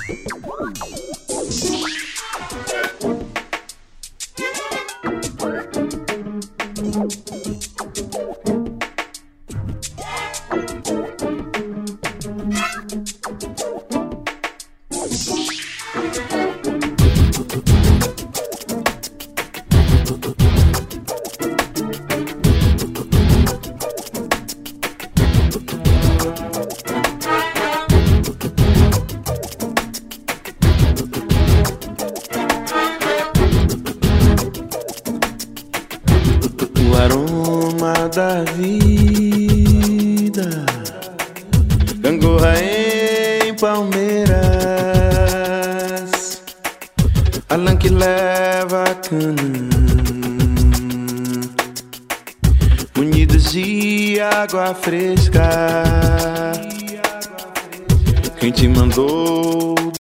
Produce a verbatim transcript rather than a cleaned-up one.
O aroma da vida, gangorra em palmeiras, a lã que leva a cana, munidos de água fresca. Quem te mandou